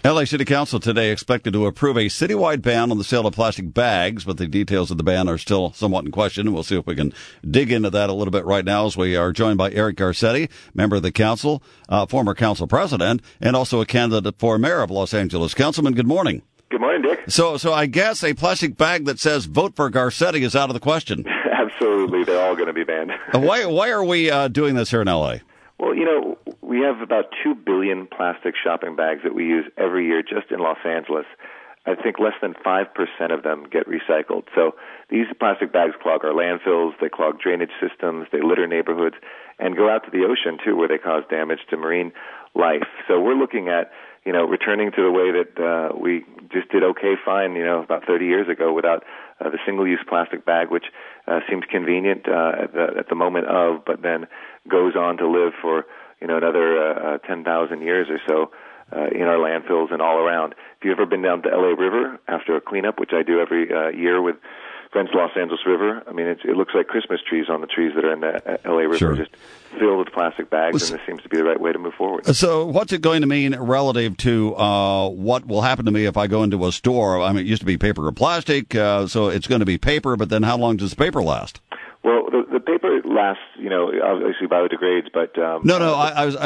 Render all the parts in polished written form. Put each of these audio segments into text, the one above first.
LA City Council today expected to approve a citywide ban on the sale of plastic bags, but the details of the ban are still somewhat in question. We'll see if we can dig into that a little bit right now as we are joined by Eric Garcetti, member of the council, former council president, and also a candidate for mayor of Los Angeles. Councilman, good morning. Good morning, Dick. So I guess a plastic bag that says vote for Garcetti is out of the question. Absolutely. They're all going to be banned. Why are we doing this here in L.A.? Well, we have about 2 billion plastic shopping bags that we use every year just in Los Angeles. I think less than 5% of them get recycled. So these plastic bags clog our landfills, they clog drainage systems, they litter neighborhoods, and go out to the ocean, too, where they cause damage to marine life. So we're looking at, returning to the way that we just did fine, about 30 years ago without the single-use plastic bag, which seems convenient at the moment of, but then goes on to live for, another 10,000 years or so in our landfills and all around. If you've ever been down to LA River after a cleanup, which I do every year with Friends of Los Angeles River, I mean, it looks like Christmas trees on the trees that are in the LA River, Sure. Just filled with plastic bags, and this seems to be the right way to move forward. So what's it going to mean relative to what will happen to me if I go into a store? I mean, it used to be paper or plastic, so it's going to be paper, but then how long does the paper last? Well, the paper lasts, obviously biodegrades, but No.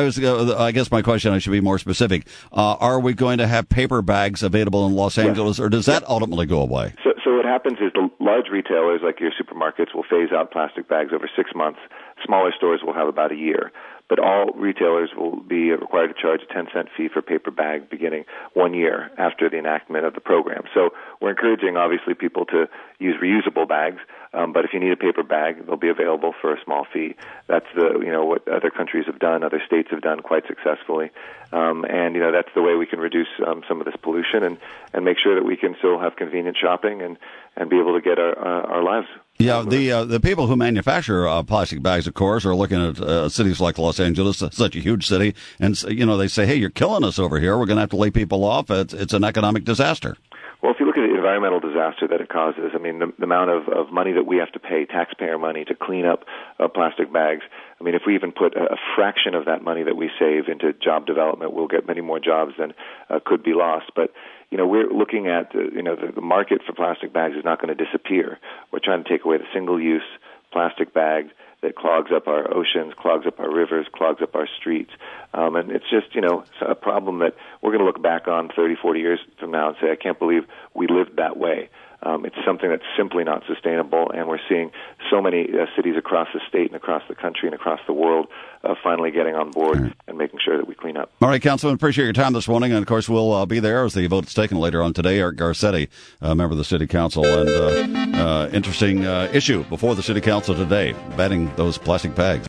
I guess my question, I should be more specific. Are we going to have paper bags available in Los Angeles, or does that ultimately go away? So what happens is the large retailers, like your supermarkets, will phase out plastic bags over 6 months. Smaller stores will have about a year. But all retailers will be required to charge a 10-cent fee for paper bag beginning 1 year after the enactment of the program. So we're encouraging, obviously, people to use reusable bags. But if you need a paper bag, they'll be available for a small fee. That's what other countries have done, other states have done quite successfully. And that's the way we can reduce some of this pollution and make sure that we can still have convenient shopping and be able to get our lives. Yeah, the people who manufacture plastic bags, of course, are looking at cities like Los Angeles, such a huge city, and they say, "Hey, you're killing us over here. We're going to have to lay people off. It's an economic disaster." Well, if you look at the environmental disaster that it causes, I mean, the amount of money that we have to pay, taxpayer money, to clean up plastic bags, I mean, if we even put a fraction of that money that we save into job development, we'll get many more jobs than could be lost. But, we're looking at, the market for plastic bags is not going to disappear. We're trying to take away the single-use plastic bag that clogs up our oceans, clogs up our rivers, clogs up our streets. And it's just, a problem that we're going to look back on 30, 40 years from now and say, I can't believe we lived that way. It's something that's simply not sustainable, and we're seeing so many cities across the state and across the country and across the world finally getting on board and making sure that we clean up. All right, Councilman, appreciate your time this morning, and of course we'll be there as the vote is taken later on today. Eric Garcetti, member of the City Council, and interesting issue before the City Council today, banning those plastic bags.